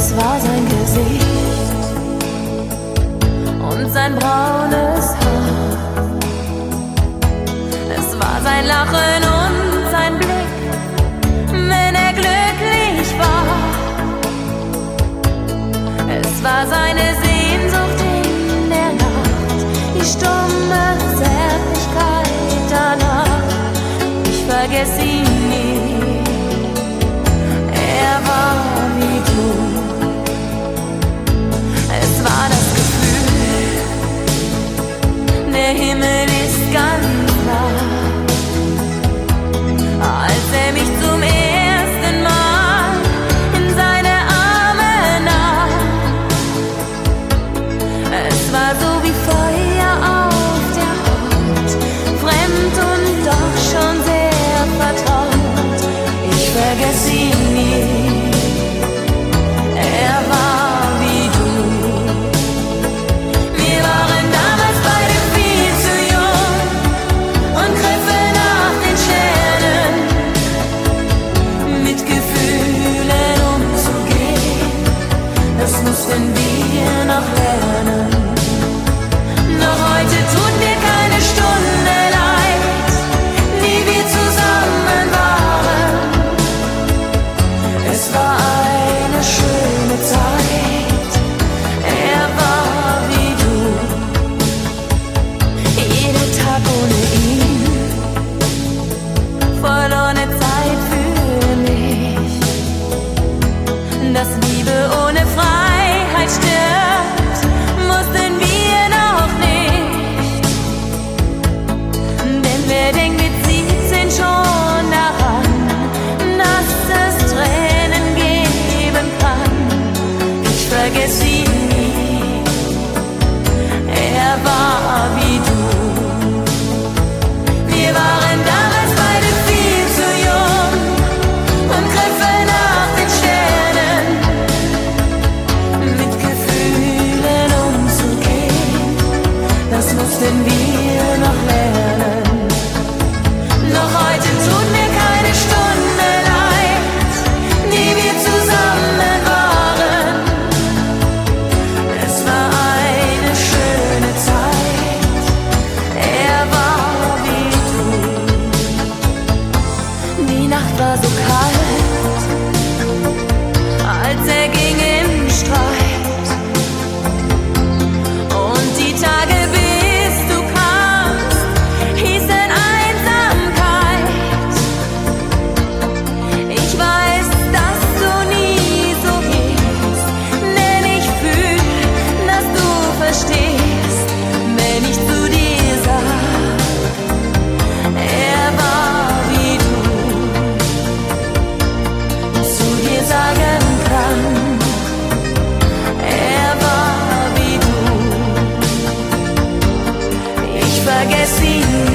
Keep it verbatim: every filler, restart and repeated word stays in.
Es war sein Gesicht und sein braunes Haar. Es war sein Lachen und sein Blick, wenn er glücklich war. Es war seine Sehnsucht in der Nacht, die stumme Zärtlichkeit danach. Ich vergess ihn nie, er war wie du. Es war das Gefühl, der Himmel ist ganz nah, als er mich zum ersten Mal in seine Arme nahm. Es war so wie Feuer auf der Haut, fremd und doch schon sehr vertraut. Ich vergess ihn nie, er war wie du. Wir waren damals beide viel zu jung und griffen nach den Sternen, mit Gefühlen umzugehen. Das mussten wir noch lernen. Doch heute tut mir keine Stunde leid, wie wir zusammen waren. Es war eine schöne Zeit, er war wie du. Jeder Tag ohne ihn, verlorene Zeit für mich. Dass Liebe ohne Freiheit stirbt, mussten wir noch nicht. Denn wer denkt mit siebzehn schon daran, dass es Tränen geben kann? Ich vergess ihn nie, er war wie du. Wir waren damals beide viel zu jung und griffen nach den Sternen, mit Gefühlen umzugehen. Das mussten wir noch lernen. Doch heute tut mir keine Stunde leid, die wir zusammen waren. Es war eine schöne Zeit, er war wie du. Die Nacht war so kalt, als er ging im Streit. Und die Tage, bis du kamst, hießen Einsamkeit. Ich weiß, dass du nie so gehst, denn ich fühl, dass du verstehst, wenn ich zu dir sag, er war wie du. Zu dir sagen kann, er war wie du. Ich vergess ihn